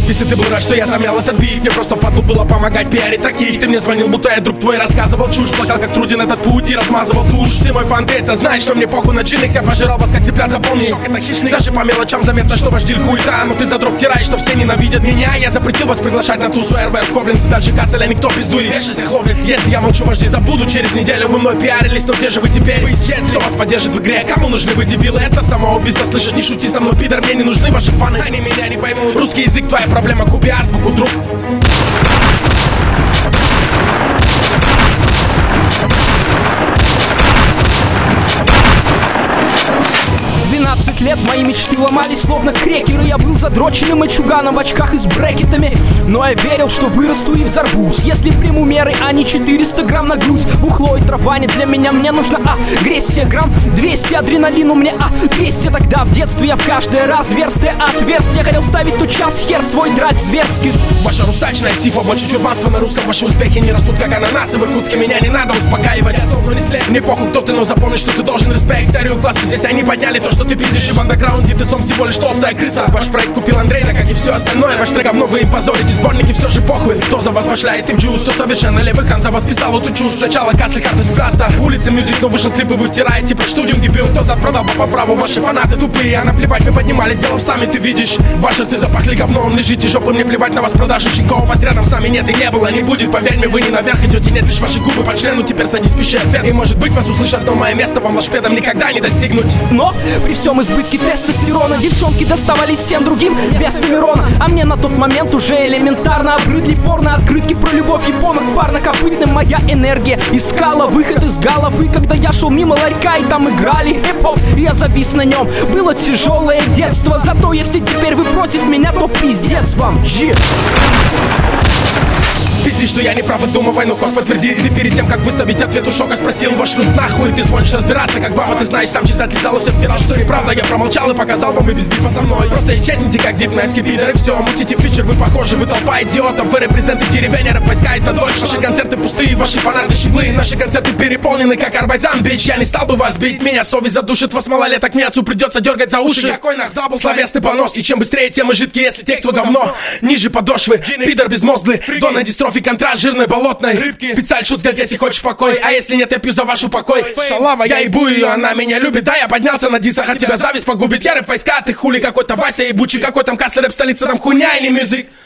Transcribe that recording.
Если ты был рад, что я замял этот биф, мне просто впадло было помогать пиарить таких. Ты мне звонил, будто я друг твой, рассказывал чушь, плакал как труден этот путь и размазывал тушь. Ты мой фан, ты это знаешь, что мне похуй на джинекс. Я пожирал вас как цыплят, запомни. Шок это хищный, даже по мелочам заметно, что ваш диль хуета. Но ты за дров втираешь, что все ненавидят меня. Я запретил вас приглашать на тусу РВ в Кобленц. Дальше касселя никто пиздует, вешайся, хлопец. Если я молчу, вожди забуду, через неделю вы мной пиарились. Но где же вы теперь? Вы исчезли. Кто вас поддержит в игре? Кому нужны вы, дебилы? Это самоубийство, слышишь, не шути со мной, пидор. Мне не нужны ваши фаны, они меня не поймут. Русский язык, твоя проблема, купи азбуку, друг. 12 лет мои мечты ломались словно крекеры. Я был задроченным мальчуганом в очках и с брекетами, но я верил, что вырасту и взорвусь, если приму меры, а не 400 грамм на грудь. Бухло и трава не для меня, мне нужно агрессия. Грамм 200 адреналину мне 200. Тогда в детстве я в каждое разверстие отверстие хотел ставить тот час, хер свой драть зверски. Ваша русачная сифа, больше чурбанства на русском. Ваши успехи не растут как ананасы. В Иркутске меня не надо успокаивать. Я зол, но не след. Мне похуй кто ты, но запомни, что ты должен респект. Царю классу здесь они подняли то, что ты пиздишь. И в андеграунде ты сам всего лишь толстая крыса. Ваш проект купил Андрей, да как и все остальное. Ваш трек говно, вы им позорите, сборники все же похуй. Кто за вас башляет и в джуз, кто совершенно левый хан за вас писал эту чушь. Сначала кассы, карточь краста. Улица, мюзик, но вышел клип и вы втираете про студиум гибил. Кто продал по праву, ваши фанаты тупые. А наплевать мы поднимались, сделав сами, ты видишь. Ваши ты запахли говном, лежите жопы, мне плевать на вас, продажи щенков. Вас рядом с нами нет и не было, не будет, поверь мне, вы не наверх идете, нет лишь ваши губы по члену. Теперь садись, пиши ответ, и может быть вас услышат, но мое место вам лошпедом никогда не достигнуть. Но при всем избытке тестостерона девчонки доставались всем другим без Тамирона. А мне на тот момент уже элементарно обрыдли порно открытки про любовь японок парнокопытным. Моя энергия искала выход из головы, когда я шел мимо ларька и там играли хип-хоп, и я завис на нем. Было тяжелое детство, зато если теперь вы против меня, то пиздец вам. Пизди, что я не прав, выдумывай, но Кос подтвердит. Ты перед тем, как выставить ответ у шока, спросил ваш рут нахуй. Ты звонишь разбираться, как баба, ты знаешь, сам чесать лизал и всем втирал, что неправда. Я промолчал и показал вам, вы без бифа со мной. Просто исчезните, как дипнайвский пидор, и все. Мутите фичер, вы похожи, вы толпа идиотов. Вы репрезенты деревень, рэп войска, это дольше. Ваши концерты пустые, ваши фанаты щеглы. Наши концерты переполнены, как Арбайзан, бич. Я не стал бы вас бить, меня совесть задушит. Вас малолеток, мне отцу придется дергать за уши. Какой нахдабл, словесный понос. И чем быстрее, тем и жидкий, если текст говно. Ниже подошвы, пидор безмозглый. Дона дистрофи, контраст жирной болотной рыбки. Пиццаль шут, сказать, если хочешь покой. А если нет, я пью за вашу покой. Шалава, я ебу ее, она меня любит. Да, я поднялся на дисах, а тебя зависть погубит. Я рэп войска, ты хули какой-то Вася ебучий. Какой там Каслер, рэп столица, там хуйня и не мюзик.